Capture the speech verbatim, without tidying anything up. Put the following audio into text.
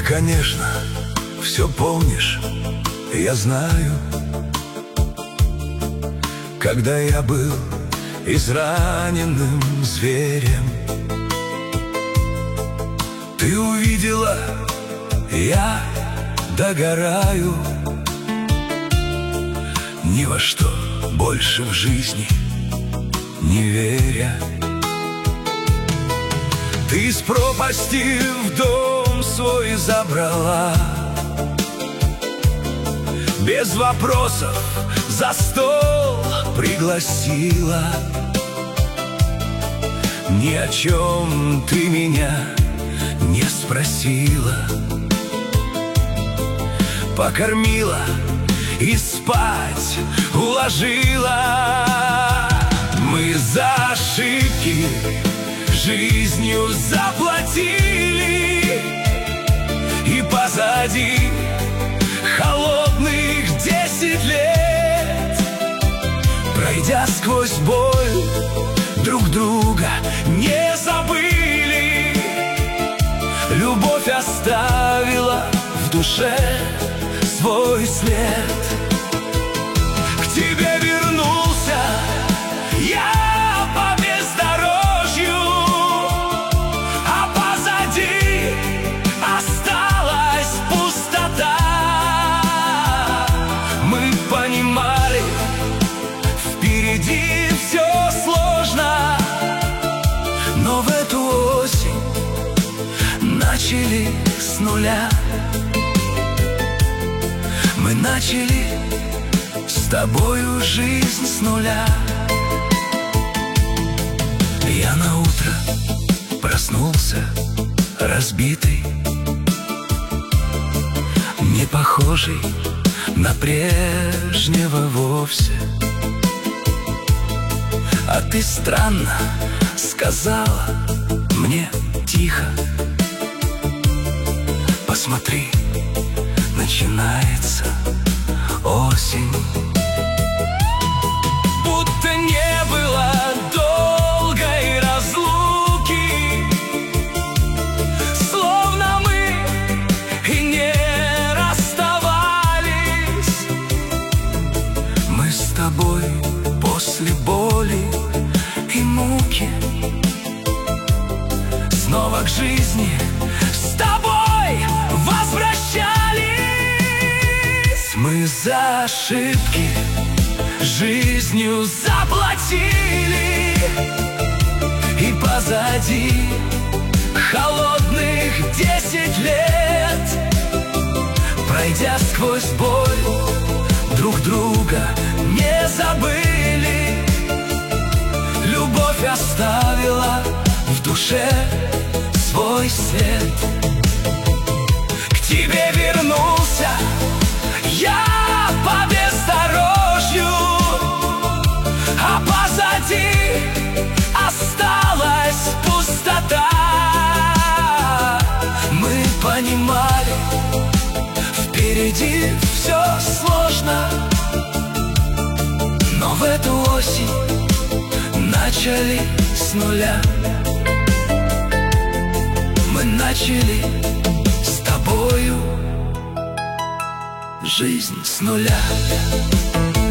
конечно, все помнишь, я знаю. Когда я был израненным зверем, ты увидела, я догораю. Ни во что больше в жизни не веря, ты из пропасти в дом свой забрала. Без вопросов за стол пригласила. Ни о чем ты меня не спросила. Покормила и спать уложила. Мы за ошибки жизнью заплатили, и позади холодных десять лет. Пройдя сквозь боль, друг друга не забыли. Любовь оставила в душе свой след. К тебе вернулся я по бездорожью, а позади осталась пустота. Мы понимали, впереди все сложно, но в эту осень начали с нуля. Мы начали с тобою жизнь с нуля. Я наутро проснулся разбитый, не похожий на прежнего вовсе. А ты странно сказала мне тихо: посмотри, начинается осень. Будто не было долгой разлуки, словно мы и не расставались. Мы с тобой после боли и муки снова к жизни с тобой возвращались. Мы за ошибки жизнью заплатили, и позади холодных десять лет. Пройдя сквозь боль, друг друга не забыли. Любовь оставила в душе свой след. К тебе вернулся я по бездорожью, а позади осталась пустота. Мы понимали, впереди все сложно, но в эту осень начали с нуля. Мы начали с тобою жизнь с нуля.